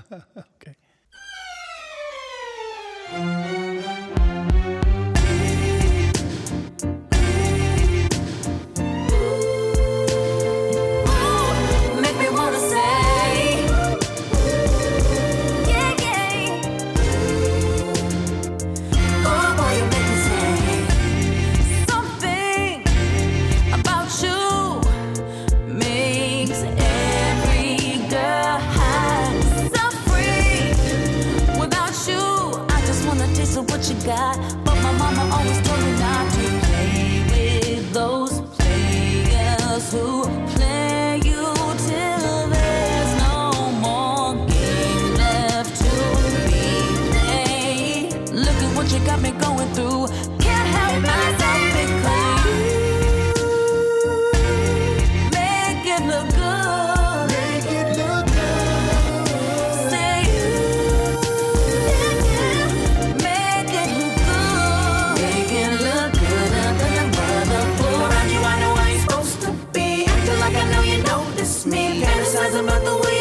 Okay. Make me wanna say, yeah, yeah. Oh boy, you make me say something about you makes every girl so free. Without you, I just wanna taste of what you got. But my mama always told me not to play with those players who play you till there's no more game left to be played. Look at what you got me going through. Can't help myself because you make it look good. Make it look good. Say yeah, make it look good. Make it look good under the motherfucker. Around you, I know I ain't supposed to be acting like I know you notice me. Fantasize about the way